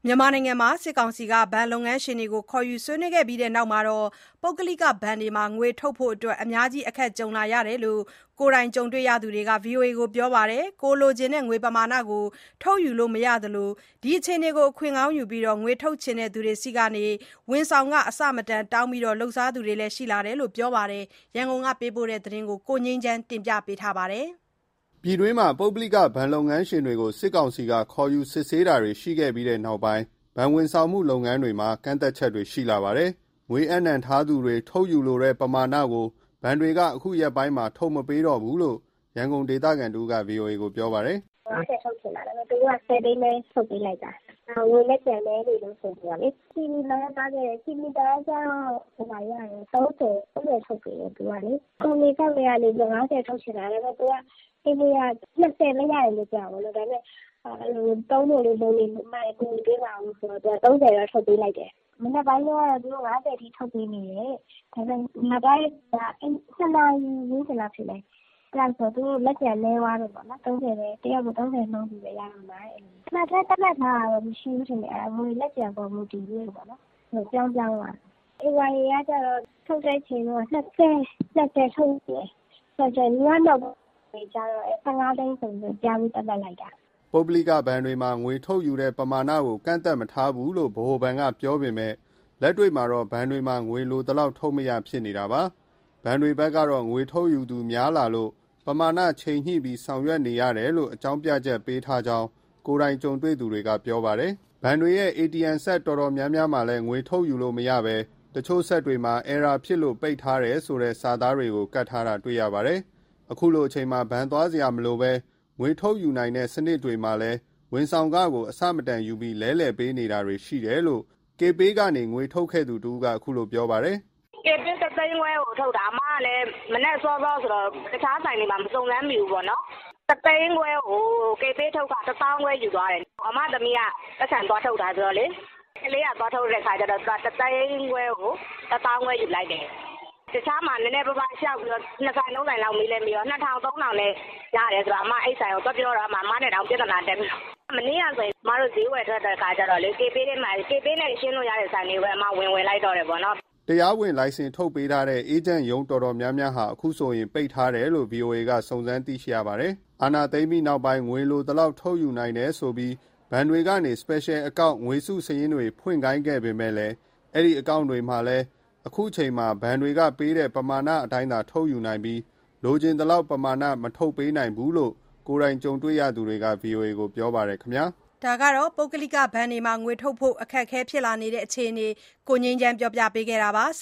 မြန်မာနိုင်ငံမှာစစ်ကောင်စီကဘဏ်လုပ်ငန်းရှင်တွေကိုခေါ်ယူဆွေးနွေးခဲ့ပြီးနောက်မှာပုဂ္ဂလိကဘဏ်တွေမှာငွေထုတ်ဖို့အများကြီးအခက်ကြုံလာရတယ်လို့ကိုယ်တိုင်ကြုံတွေ့ရသူတွေက VOA ကိုပြောပါတယ်။ ကိုယ်လိုချင်တဲ့ငွေပမာဏကိုထုတ်ယူလို့မရသလိုဒီအခြေအနေကိုအခွင့်ကောင်းယူပြီးငွေထုတ်ချင်သူတွေဆီကနေ ဝန်ဆောင်ခအဆမတန်တောင်းပြီးလုပ်စားသူတွေလည်းရှိလာတယ်လို့ပြောပါတယ်။ ရန်ကုန်ကပေးပို့တဲ့သတင်းကိုကိုငြိမ်းချမ်းတင်ပြထားပါတယ်။ပြည်တွင်းမှာပုဂ္ဂလိကဘဏ်လုပ်ငန်းရှင်တွေကိုစစ်ကောင်စီကခေါ်ယူစစ်ဆေးတာတွေရှိခဲ့ပြီးနောက်ပိုင်းဘဏ်ဝန်ဆောင်မှုလုပ်ငန်းတွေမှာကန့်သတ်ချက်တွေရှိလာပါတယ်။ငွေအပ်နှံထားသူတွေထုတ်ယူလိုတဲ့ပမာဏကိုဘဏ်တွေကအခုရက်ပိုင်းမှာထုတ်မပေးတော့ဘူးလို့ရန်ကုန်ဒေသခံတဦးက VOA ကိုပြောပါတယ်။။50ထုတ်ချင်တာလည်းသူတို့က10သိန်းပဲထုတ်ပေးလိုက်တာ။ငွေလက်ကျန်နေလို့ဆိုပြီးတော့လေ။စီမီလောင်းသားခဲ့စီမီတာကျတော့ဟိုမှာရတယ်30ထုတ်ပေးတယ်သူကလေ။ကိုမီကောက်ကနေ50ထုတ်ချင်တာလည်းသူကဒီနေ့က20မရတယ်လို့ပြောတယ်လို့ဒါပေမဲ့တုံးလို့လေးလုံးလေးမှကိုပေးပါအောင်ဆိုတော့30တော့ထုတ်ပေးလိုက်တယ်။မနေ့ပိုင်းတော့သူတို့50ထိထုတ်ပေးနေတယ်။ဒါပေမဲ့ငါတိုင်းက2နာရီဝန်းကျင်လောက်ဖြစ်တယ်။အဲ့ဒါဆိုသူတို့လက်ကျန်နေသွားတယ်ပေါ့နော်30ပဲတယောက်ကို30နှုန်းပြီးပဲရအောင်ပါအဲ့လိုမှတ်ထားထားတာတော့မရှိဘူးထင်တယ်ငွေလက်ကျန်ပေါ်မူတည်ပြီးပေါ့နော်ပြောင်းသွားအေဝါရီကကျတော့ထုတ်တဲ့ချိန်တော့20ထုတ်တယ်ဆိုတော့ညတော့ကျတော့15သိန်းဆိုပြီးကြားပြီးတက်လိုက်တာပုဂ္ဂလိကဘဏ်တွေမှာငွေထုတ်ယူတဲ့ပမာဏကိုကန့်သတ်မထားဘူးလို့ဗဟိုဘဏ်ကပြောပေမဲ့လက်တွေ့မှာတော့ဘဏ်တွေမှာငွေလိုသလောက်ထုတ်မရဖြစ်နေတာပါဘဏ်တွေဘက်ကတော့ငွေထုတ်ယူသူများလာလို့ပမာဏချိန်ညှိပြီးဆောင်ရွက်နေရတယ်လို့အကြောင်းပြချက်ပေးထားကြောင်းကိုယ်တိုင်ကြုံတွေ့သူတွေကပြောပါတယ်ဘဏ်တွေရဲ့ ATM ဆက်တော်တော်များများမှာလည်းငွေထုတ်ယူလို့မရပဲတချို့ဆက်တွေမှာ error ဖြစ်လို့ပိတ်ထားတယ်ဆိုတဲ့စာသားတွေကိုကတ်ထားတာတွေ့ရပါတယ်အခုလိုအချိန်မှာဘဏ်သွားစရာမလိုပဲငွေထုတ်ယူနိုင်တဲ့စနစ်တွေမှာလည်းဝန်ဆောင်ခကိုအဆမတန်ယူပြီးလဲလှယ်ပေးနေတာတွေရှိတယ်လို့ KPay ကနေငွေထုတ်ခဲ့သူတူကအခုလိုပြောပါတယ်။KPay 3သိန်းခွဲကိုထုတ်တာအမကလည်းမနေ့စောစောဆိုတော့တခြားဆိုင်တွေမှာမစုံစမ်းမိဘူးပေါ့နော်။3သိန်းခွဲကို KPay ထုတ်တာ1000ခွဲယူသွားတယ်။အမသမီးကပတ်စံသွားထုတ်တာဆိုတော့လေကလေးကသွားထုတ်တဲ့ခါကျတော့3သိန်းခွဲကို1000ခွဲယူလိုက်တယ်။တခြားမှာနည်းနည်းပါးပါးရှောက်ပြီးတော့2ဆိုင်3ဆိုင်လောက်မေးလဲပြီးတော့2000 3000နဲ့ရတယ်ဆိုတော့အမအဲ့ဆိုင်ကိုသွားပြောတော့အမနဲ့တောင်ပြဿနာတက်ပြီးမနေ့ကဆိုရင်မတို့ဈေးဝယ်ထွက်တဲ့ခါကျတော့လေ KPay ထဲမှာ KPay နဲ့ရှင်းလို့ရတဲ့ဆိုင်တွေပဲအမဝင်လိုက်တော့တယ်ပေါ့နော်တရားဝင်လိုင်စင်ထုတ်ပေးထားတဲ့အေဂျင့်ရုံးတော်တော်များများဟာအခုဆိုရင်ပိတ်ထားတယ်လို့ VOA ကစုံစမ်းသိရှိရပါတယ်အာဏာသိမ်းပြီးနောက်ပိုင်းငွေလိုတလောက်ထုတ်ယူနိုင်တယ်ဆိုပြီးဘဏ်တွေကနေ Special Account ငွေစုစရင်းတွေဖွင့်ခိုင်းခဲ့ပေမဲ့လည်းအဲ့ဒီ account တွေမှာလည်းအခုချိန်မှာဘဏ်တွေကပေးတဲ့ပမာဏအတိုင်းသာထုတ်ယူနိုင်ပြီးလိုချင်သလောက်ပမာဏမထုတ်ပေးနိုင်ဘူးလို့ကိုယ်တိုင်ကြုံတွေ့ရသူတွေက VOA ကိုပြောပါတယ်ခင်ဗျာဒါကတော့ပုဂ္ဂလိကဘဏ်တွေမှာငွေထုတ်ဖို့အခက်အခဲဖြစ်လာနေတဲ့အခြေအနေကိုငြိမ်းချမ်းပြောပြပေးခဲ့တာပါ